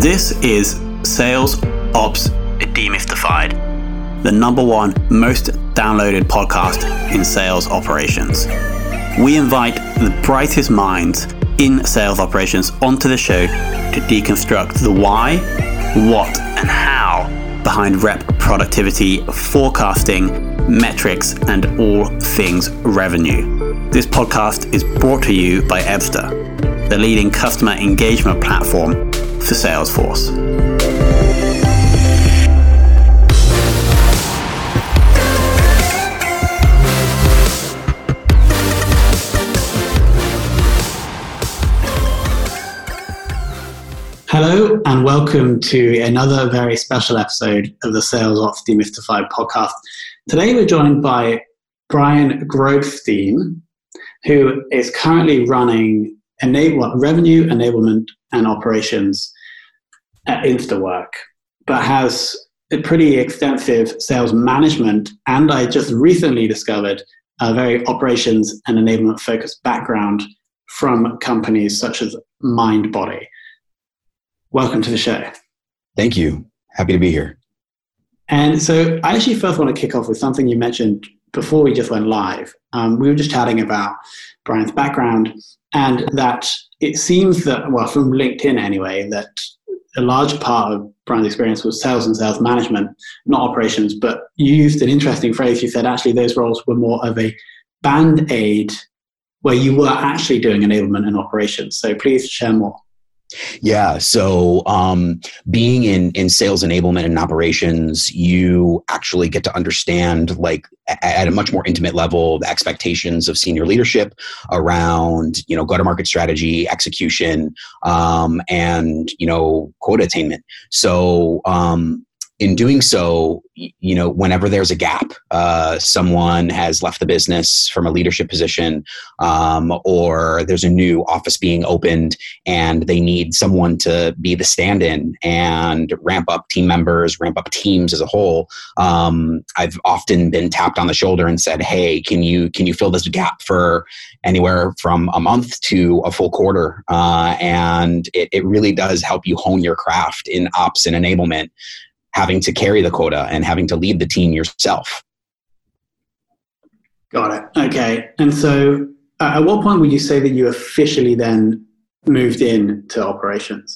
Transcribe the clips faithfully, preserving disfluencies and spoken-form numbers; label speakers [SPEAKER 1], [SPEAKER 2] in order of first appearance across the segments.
[SPEAKER 1] This is Sales Ops Demystified, the number one most downloaded podcast in sales operations. We invite the brightest minds in sales operations onto the show to deconstruct the why, what, and how behind rep productivity, forecasting, metrics, and all things revenue. This podcast is brought to you by Ebsta, the leading customer engagement platform for Salesforce. Hello and welcome to another very special episode of the Sales Ops Demystified podcast. Today we're joined by Brian Grobstein, who is currently running enable, revenue enablement and operations at InstaWork, but has a pretty extensive sales management, and I just recently discovered a very operations and enablement focused background from companies such as Mindbody. Welcome to the show.
[SPEAKER 2] Thank you. Happy to be here.
[SPEAKER 1] And so I actually first want to kick off with something you mentioned before we just went live. Um, we were just chatting about Brian's background, and that it seems that, well, from LinkedIn anyway, that a large part of Brian's experience was sales and sales management, not operations. But you used an interesting phrase. You said actually those roles were more of a band-aid where you were actually doing enablement and operations. So please share more.
[SPEAKER 2] Yeah. So um, being in, in sales enablement and operations, you actually get to understand, like at a much more intimate level, the expectations of senior leadership around, you know, go-to-market strategy, execution, um, and, you know, quota attainment. So um, in doing so, you know, whenever there's a gap, uh, someone has left the business from a leadership position, um, or there's a new office being opened and they need someone to be the stand-in and ramp up team members, ramp up teams as a whole. Um, I've often been tapped on the shoulder and said, hey, can you, can you fill this gap for anywhere from a month to a full quarter? Uh, and it, it really does help you hone your craft in ops and enablement, having to carry the quota and having to lead the team yourself.
[SPEAKER 1] Got it. Okay. And so uh, at what point would you say that you officially then moved into operations?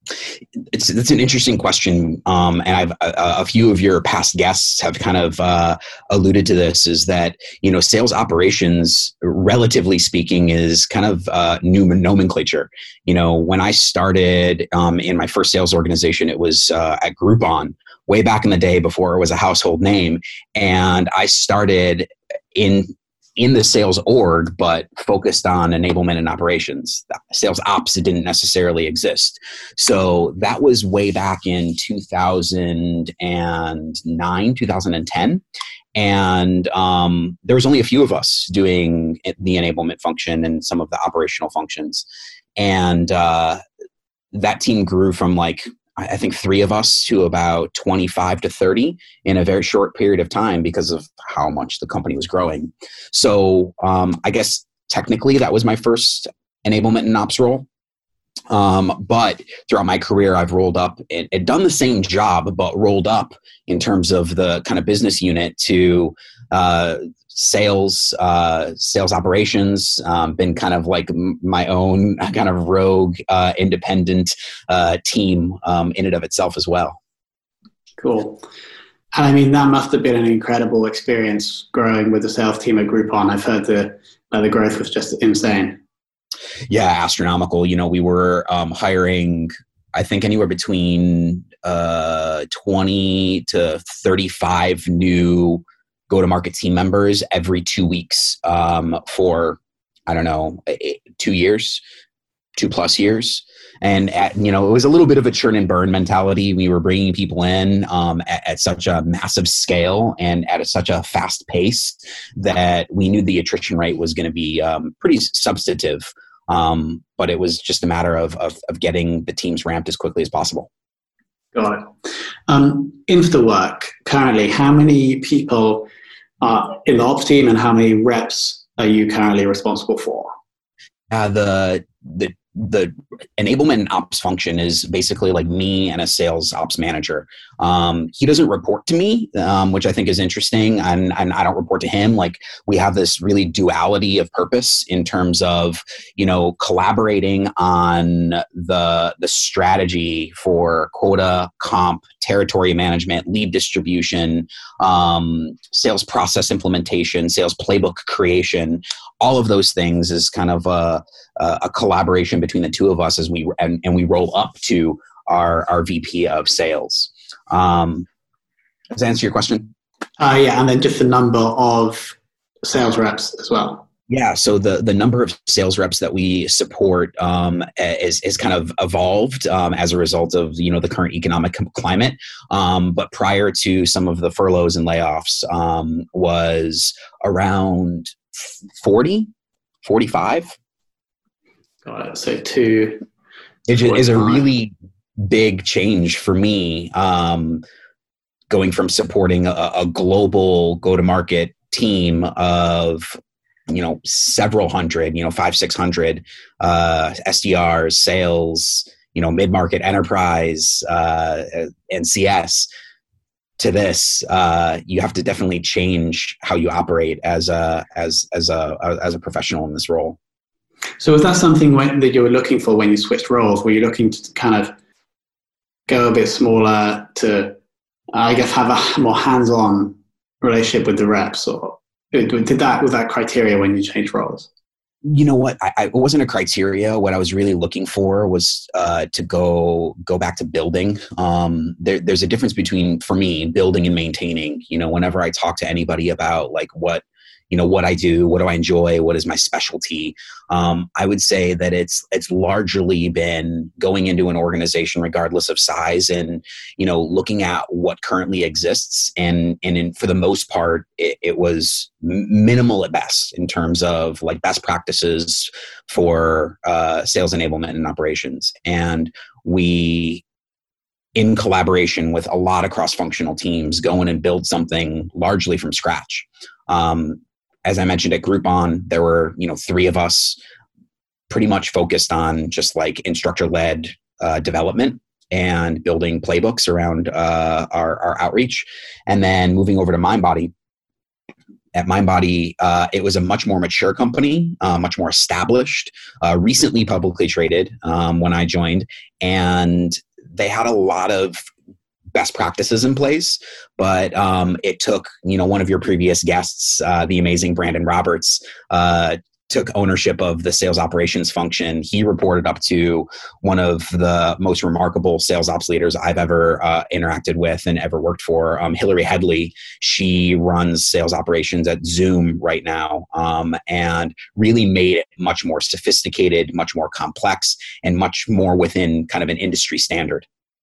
[SPEAKER 2] It's, it's an interesting question. Um, and I've, a, a few of your past guests have kind of uh, alluded to this, is that, you know, sales operations, relatively speaking, is kind of uh, new nomenclature. You know, when I started um, in my first sales organization, it was uh, at Groupon way back in the day before it was a household name. And I started in in the sales org, but focused on enablement and operations. Sales ops didn't necessarily exist. So that was way back in two thousand nine, two thousand ten. And um, there was only a few of us doing the enablement function and some of the operational functions. And uh, that team grew from like, I think three of us to about twenty-five to thirty in a very short period of time because of how much the company was growing. So um, I guess technically that was my first enablement and ops role. Um, but throughout my career, I've rolled up and, and done the same job, but rolled up in terms of the kind of business unit to uh, sales, uh, sales operations, um, been kind of like m- my own kind of rogue, uh, independent uh, team um, in and of itself as well.
[SPEAKER 1] Cool. And I mean, that must have been an incredible experience growing with the sales team at Groupon. I've heard the, uh, the growth was just insane.
[SPEAKER 2] Yeah, astronomical. You know, we were um, hiring, I think, anywhere between uh, twenty to thirty-five new go-to-market team members every two weeks um, for, I don't know, two years, two plus years. And, at, you know, it was a little bit of a churn and burn mentality. We were bringing people in um, at, at such a massive scale and at a, such a fast pace that we knew the attrition rate was going to be um, pretty substantive. Um, but it was just a matter of, of, of getting the teams ramped as quickly as possible.
[SPEAKER 1] Got it. Um, InstaWork, currently, how many people are in the ops team and how many reps are you currently responsible for?
[SPEAKER 2] Uh, the the the enablement and ops function is basically like me and a sales ops manager. Um, he doesn't report to me, um, which I think is interesting, and, and I don't report to him. Like, we have this really duality of purpose in terms of, you know, collaborating on the the strategy for quota, comp, territory management, lead distribution, um, sales process implementation, sales playbook creation. All of those things is kind of a, a collaboration between the two of us as we and, and we roll up to our our V P of sales. Um, does that answer your question?
[SPEAKER 1] Uh, yeah, and then just the number of sales reps as well.
[SPEAKER 2] Yeah, so the the number of sales reps that we support um, is is kind of evolved um, as a result of, you know, the current economic climate. Um, but prior to some of the furloughs and layoffs, um, was around forty, forty-five.
[SPEAKER 1] Got it. So two.
[SPEAKER 2] It is a really big change for me, um, going from supporting a, a global go-to-market team of, you know, several hundred, you know, five, six hundred uh, S D Rs, sales, you know, mid-market enterprise, uh, and C S to this. Uh, you have to definitely change how you operate as a as as a as a professional in this role.
[SPEAKER 1] So was that something when, that you were looking for when you switched roles? Were you looking to kind of go a bit smaller to, I guess, have a more hands-on relationship with the reps, or did that was that criteria when you changed roles?
[SPEAKER 2] You know what? I, I it wasn't a criteria. What I was really looking for was uh, to go go back to building. Um, there, there's a difference between, for me, building and maintaining. You know, whenever I talk to anybody about like what you know what I do, what do I enjoy, what is my specialty, um, I would say that it's it's largely been going into an organization, regardless of size, and you know looking at what currently exists, and and in, for the most part, it, it was minimal at best in terms of like best practices for uh, sales enablement and operations, and we, in collaboration with a lot of cross-functional teams, go in and build something largely from scratch. Um, As I mentioned at Groupon, there were, you know, three of us pretty much focused on just like instructor-led uh, development and building playbooks around uh, our, our outreach. And then moving over to MindBody. At MindBody, uh, it was a much more mature company, uh, much more established, uh, recently publicly traded um, when I joined. And they had a lot of best practices in place, but um, it took, you know, one of your previous guests, uh, the amazing Brandon Roberts, uh, took ownership of the sales operations function. He reported up to one of the most remarkable sales ops leaders I've ever uh, interacted with and ever worked for, um, Hillary Headley. She runs sales operations at Zoom right now, um, and really made it much more sophisticated, much more complex, and much more within kind of an industry standard.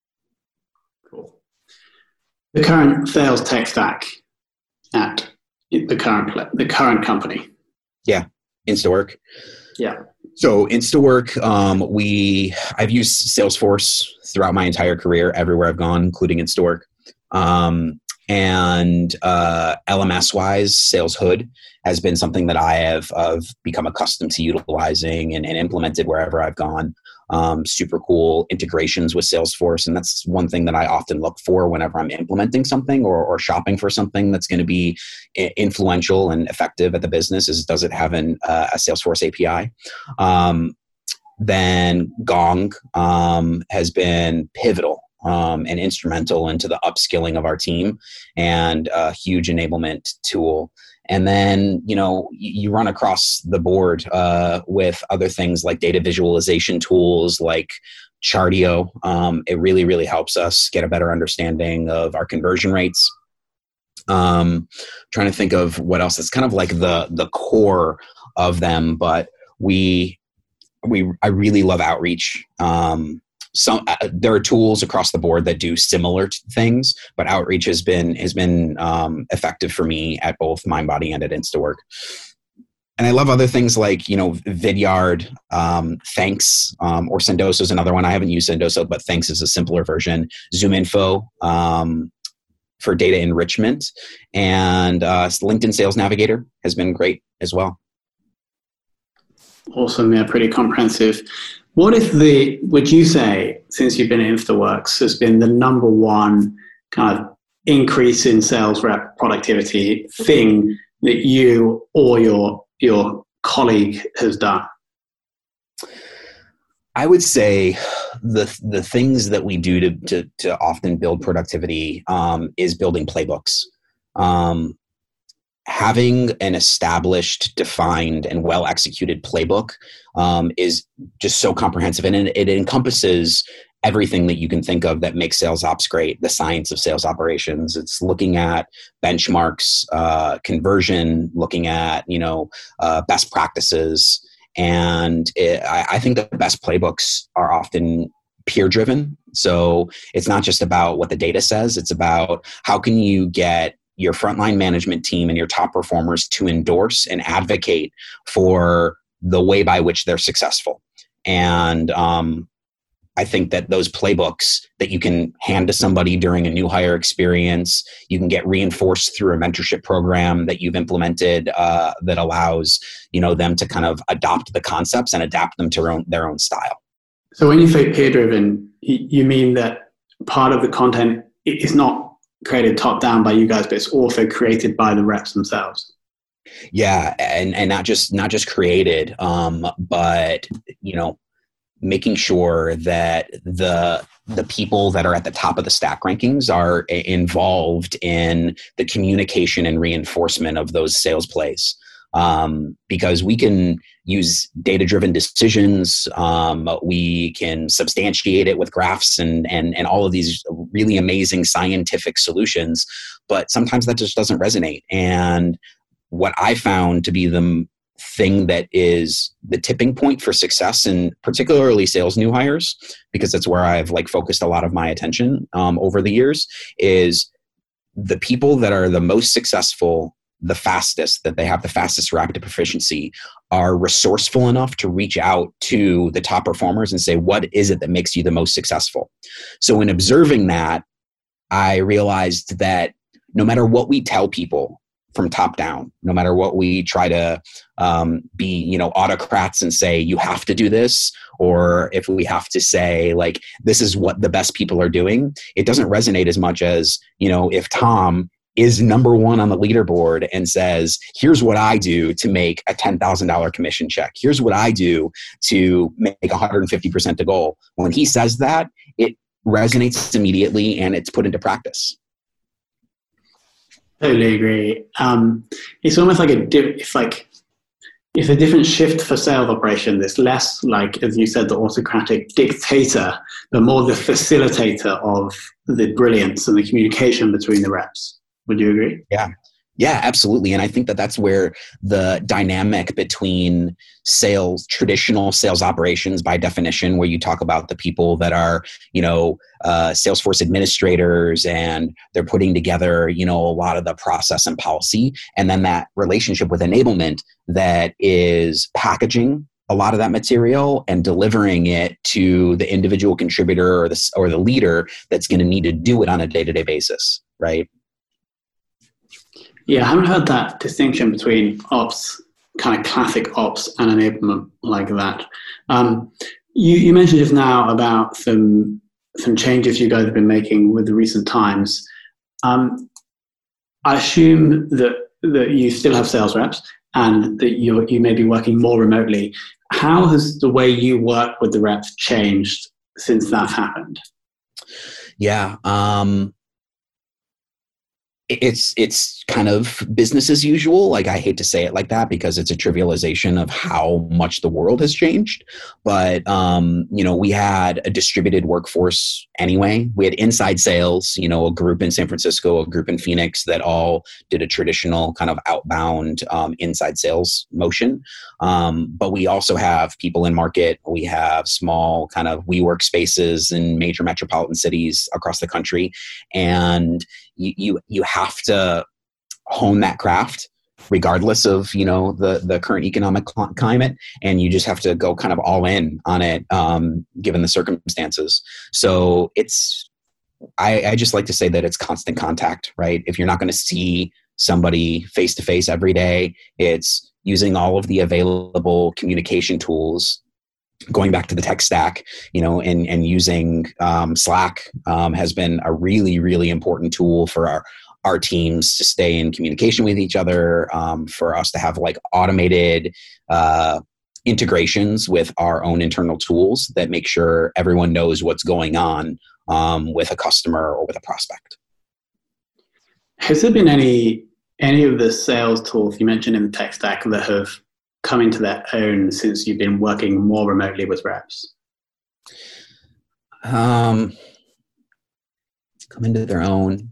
[SPEAKER 1] The current sales tech stack at the current the current company.
[SPEAKER 2] Yeah, Instawork.
[SPEAKER 1] Yeah.
[SPEAKER 2] So Instawork, um, we I've used Salesforce throughout my entire career, everywhere I've gone, including Instawork. Um, and uh, L M S-wise, Sales Hood has been something that I have, have become accustomed to utilizing and, and implemented wherever I've gone. Um, super cool integrations with Salesforce. And that's one thing that I often look for whenever I'm implementing something or, or shopping for something that's going to be I- influential and effective at the business, is does it have an, uh, a Salesforce A P I? Um, then Gong um, has been pivotal um, and instrumental into the upskilling of our team, and a huge enablement tool. And then, you know, you run across the board uh, with other things like data visualization tools like Chartio. Um, it really, really helps us get a better understanding of our conversion rates. Um, trying to think of what else. It's kind of like the the core of them, but we we I really love outreach. Um, Some uh, there are tools across the board that do similar t- things, but outreach has been has been um, effective for me at both MindBody and at Instawork. And I love other things like, you know, Vidyard, um, Thanks, um, or Sendoso is another one. I haven't used Sendoso, but Thanks is a simpler version. ZoomInfo um, for data enrichment, and uh, LinkedIn Sales Navigator has been great as well.
[SPEAKER 1] Awesome, yeah, pretty comprehensive. What is the, would you say, since you've been at InfraWorks, has been the number one kind of increase in sales rep productivity thing that you or your your colleague has done?
[SPEAKER 2] I would say the the things that we do to to, to often build productivity um, is building playbooks. Um, having an established, defined, and well executed playbook um, is just so comprehensive, and it, it encompasses everything that you can think of that makes sales ops great. The science of sales operations. It's looking at benchmarks, uh, conversion, looking at you know uh, best practices. And it, I, I think the best playbooks are often peer driven. So it's not just about what the data says. It's about how can you get your frontline management team and your top performers to endorse and advocate for the way by which they're successful. And um, I think that those playbooks that you can hand to somebody during a new hire experience, you can get reinforced through a mentorship program that you've implemented uh, that allows you know them to kind of adopt the concepts and adapt them to their own, their own style.
[SPEAKER 1] So when you say peer-driven, you mean that part of the content is not created top-down by you guys, but it's also created by the reps themselves?
[SPEAKER 2] Yeah, and, and not just not just created, um, but you know. making sure that the the people that are at the top of the stack rankings are involved in the communication and reinforcement of those sales plays. Um, because we can use data-driven decisions, um, we can substantiate it with graphs and, and, and all of these really amazing scientific solutions, but sometimes that just doesn't resonate. And what I found to be the thing that is the tipping point for success, and particularly sales new hires, because that's where I've like focused a lot of my attention um, over the years, is the people that are the most successful, the fastest, that they have the fastest rapid proficiency, are resourceful enough to reach out to the top performers and say, what is it that makes you the most successful? So in observing that, I realized that no matter what we tell people from top down, no matter what we try to um, be, you know, autocrats and say, you have to do this, or if we have to say, like, this is what the best people are doing, it doesn't resonate as much as, you know, if Tom is number one on the leaderboard and says, here's what I do to make a ten thousand dollars commission check. Here's what I do to make one hundred fifty percent to goal. When he says that, it resonates immediately and it's put into practice.
[SPEAKER 1] Totally agree. Um, it's almost like a di- it's like it's a different shift for sales operation. It's less like, as you said, the autocratic dictator, but more the facilitator of the brilliance and the communication between the reps. Would you agree?
[SPEAKER 2] Yeah. Yeah, absolutely. And I think that that's where the dynamic between sales, traditional sales operations by definition, where you talk about the people that are, you know, uh, Salesforce administrators, and they're putting together, you know, a lot of the process and policy, and then that relationship with enablement that is packaging a lot of that material and delivering it to the individual contributor or the, or the leader that's going to need to do it on a day-to-day basis, right?
[SPEAKER 1] Yeah, I haven't heard that distinction between ops, kind of classic ops, and enablement like that. Um, you, you mentioned just now about some some changes you guys have been making with the recent times. Um, I assume that that you still have sales reps and that you you may be working more remotely. How has the way you work with the reps changed since that's happened?
[SPEAKER 2] Yeah. Um, It's it's kind of business as usual. Like, I hate to say it like that because it's a trivialization of how much the world has changed. But, um, you know, we had a distributed workforce anyway. We had inside sales, you know, a group in San Francisco, a group in Phoenix that all did a traditional kind of outbound um, inside sales motion. Um, but we also have people in market. We have small kind of WeWork spaces in major metropolitan cities across the country. And you you you have to hone that craft regardless of, you know, the the current economic cl- climate, and you just have to go kind of all in on it um, given the circumstances. So it's I, I just like to say that it's constant contact, right? If you're not going to see somebody face to face every day, it's using all of the available communication tools going back to the tech stack, you know, and, and using um, Slack um, has been a really, really important tool for our, our teams to stay in communication with each other, um, for us to have like automated uh, integrations with our own internal tools that make sure everyone knows what's going on um, with a customer or with a prospect.
[SPEAKER 1] Has there been any any of the sales tools you mentioned in the tech stack that have come into their own since you've been working more remotely with reps?
[SPEAKER 2] Um, come into their own.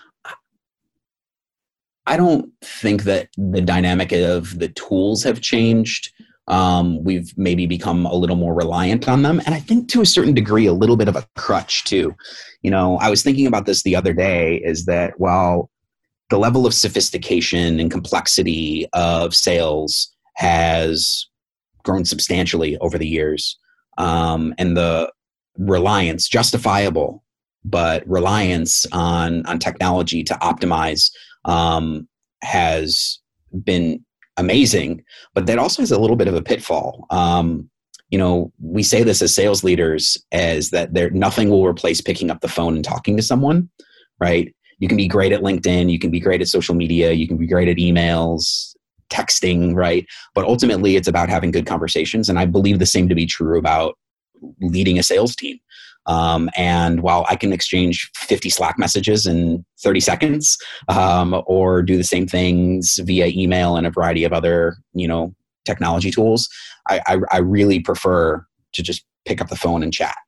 [SPEAKER 2] I don't think that the dynamic of the tools have changed. Um, we've maybe become a little more reliant on them. And I think to a certain degree, a little bit of a crutch too. You know, I was thinking about this the other day, is that while the level of sophistication and complexity of sales has grown substantially over the years, um, and the reliance, justifiable, but reliance on, on technology to optimize um, has been amazing, but that also has a little bit of a pitfall. Um, you know, we say this as sales leaders, as that there nothing will replace picking up the phone and talking to someone, right? You can be great at LinkedIn, you can be great at social media, you can be great at emails, texting, right? But ultimately, it's about having good conversations. And I believe the same to be true about leading a sales team. Um, and while I can exchange fifty Slack messages in thirty seconds, um, or do the same things via email and a variety of other, you know, technology tools, I, I, I really prefer to just pick up the phone and chat.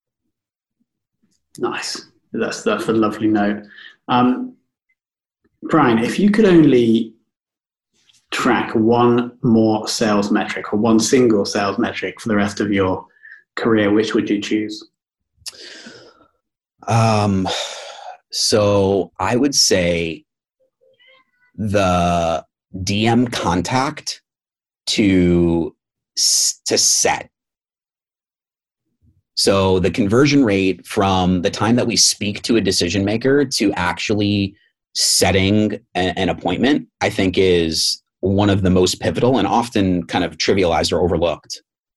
[SPEAKER 1] Nice. That's, that's a lovely note. Um, Brian, if you could only track one more sales metric or one single sales metric for the rest of your career, which would you choose?
[SPEAKER 2] Um, so I would say the D M contact to, to set. So the conversion rate from the time that we speak to a decision maker to actually setting a, an appointment, I think is one of the most pivotal and often kind of trivialized or overlooked.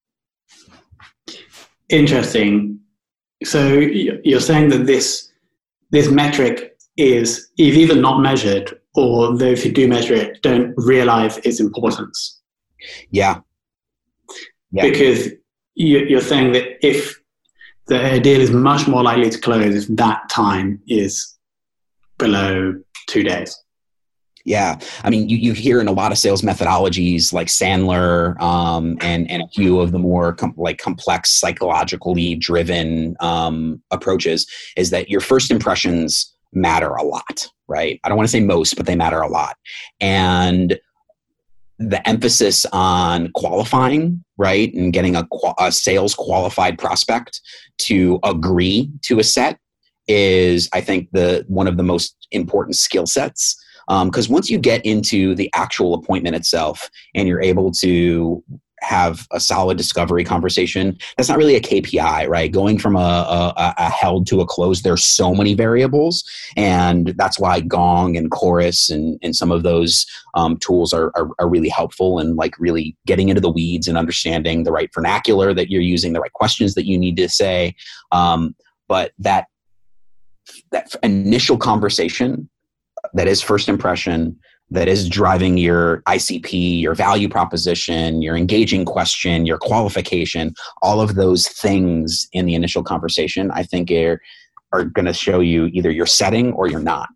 [SPEAKER 1] Interesting. So you're saying that this this metric is either not measured, or those who do measure it don't realize its importance.
[SPEAKER 2] Yeah. yeah.
[SPEAKER 1] Because you're saying that if the deal is much more likely to close if that time is below two days.
[SPEAKER 2] Yeah. I mean, you, you hear in a lot of sales methodologies like Sandler um, and, and a few of the more com- like complex psychologically driven um, approaches, is that your first impressions matter a lot, right? I don't want to say most, but they matter a lot. And the emphasis on qualifying, right, and getting a, a sales qualified prospect to agree to a set is, I think, the one of the most important skill sets. Because um, once you get into the actual appointment itself and you're able to have a solid discovery conversation, that's not really a K P I, right? Going from a, a, a held to a close, there's so many variables. And that's why Gong and Chorus and, and some of those um, tools are, are, are really helpful in like really getting into the weeds and understanding the right vernacular that you're using, the right questions that you need to say. Um, but that that initial conversation, that is first impression, that is driving your I C P, your value proposition, your engaging question, your qualification, all of those things in the initial conversation, I think are, are going to show you either you're setting or you're not.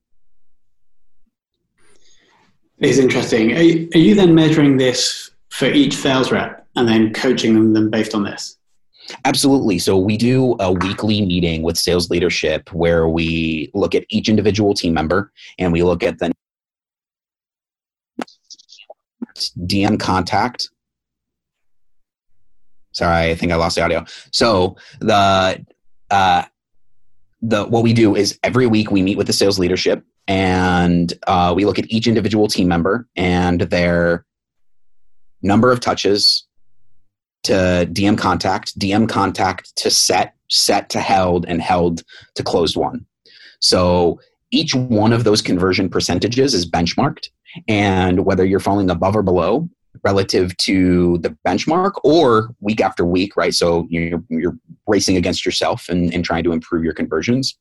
[SPEAKER 1] It's interesting. Are you, are you then measuring this for each sales rep and then coaching them, them based on this?
[SPEAKER 2] Absolutely. So we do a weekly meeting with sales leadership where we look at each individual team member and we look at the D M contact. Sorry, I think I lost the audio. So the uh, the what we do is every week we meet with the sales leadership and uh, we look at each individual team member and their number of touches to D M contact, D M contact to set, set to held, and held to closed one. So each one of those conversion percentages is benchmarked, and whether you're falling above or below relative to the benchmark or week after week, right? So you're, you're racing against yourself and, and trying to improve your conversions.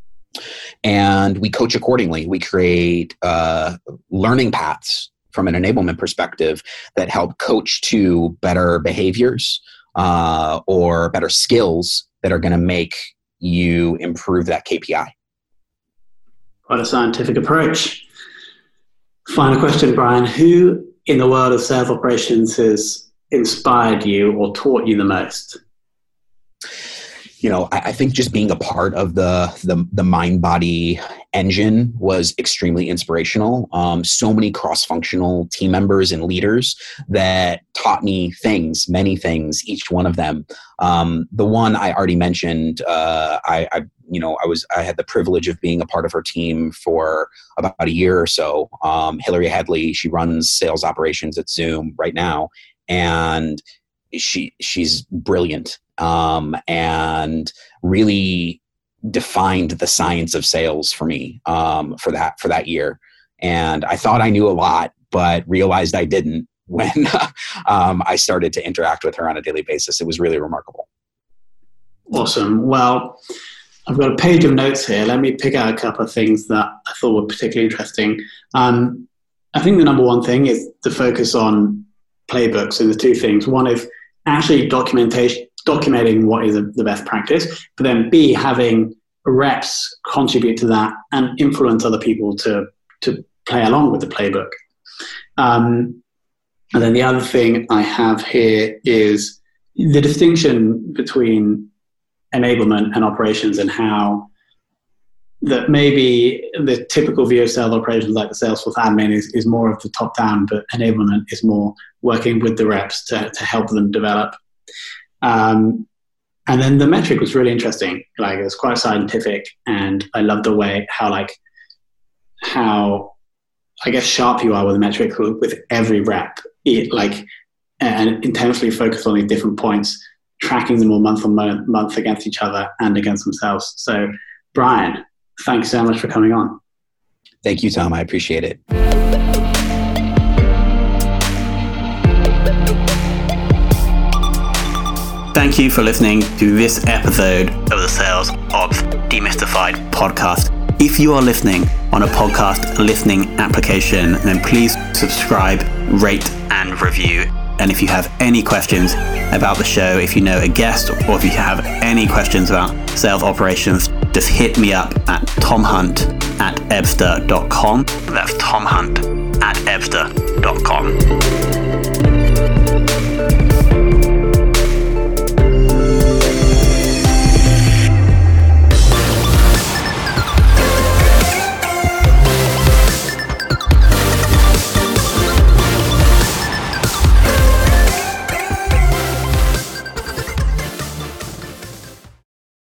[SPEAKER 2] And we coach accordingly. We create uh, learning paths from an enablement perspective that help coach to better behaviors uh, or better skills that are going to make you improve that K P I.
[SPEAKER 1] Quite a scientific approach. Final question, Brian. Who in the world of sales operations has inspired you or taught you the most?
[SPEAKER 2] You know, I, I think just being a part of the the, the mind-body engine was extremely inspirational. Um, so many cross-functional team members and leaders that taught me things, many things, each one of them. Um, the one I already mentioned, uh, I, I, you know, I was I had the privilege of being a part of her team for about a year or so. Um, Hillary Headley, she runs sales operations at Zoom right now, and she she's brilliant. Um, and really defined the science of sales for me um, for that for that year. And I thought I knew a lot, but realized I didn't when um, I started to interact with her on a daily basis. It was really remarkable.
[SPEAKER 1] Awesome. Well, I've got a page of notes here. Let me pick out a couple of things that I thought were particularly interesting. Um, I think the number one thing is to focus on playbooks. And the two things. One is actually documentation, documenting what is the best practice, but then B, having reps contribute to that and influence other people to, to play along with the playbook. Um, and then the other thing I have here is the distinction between enablement and operations, and how that maybe the typical view of sales operations, like the Salesforce admin, is, is more of the top down, but enablement is more working with the reps to, to help them develop. Um, and then the metric was really interesting. Like, it was quite scientific, and I love the way how, like, how, I guess, sharp you are with the metric with every rep, it, like, and intensely focused on these different points, tracking them all month on month against each other and against themselves. So, Brian, thanks so much for coming on.
[SPEAKER 2] Thank you, Tom. I appreciate it.
[SPEAKER 1] Thank you for listening to this episode of the Sales Ops Demystified podcast. If you are listening on a podcast listening application, then please subscribe, rate, and review. And if you have any questions about the show, if you know a guest, or if you have any questions about sales operations, just hit me up at tomhunt at ebster dot com. That's tomhunt at ebster dot com.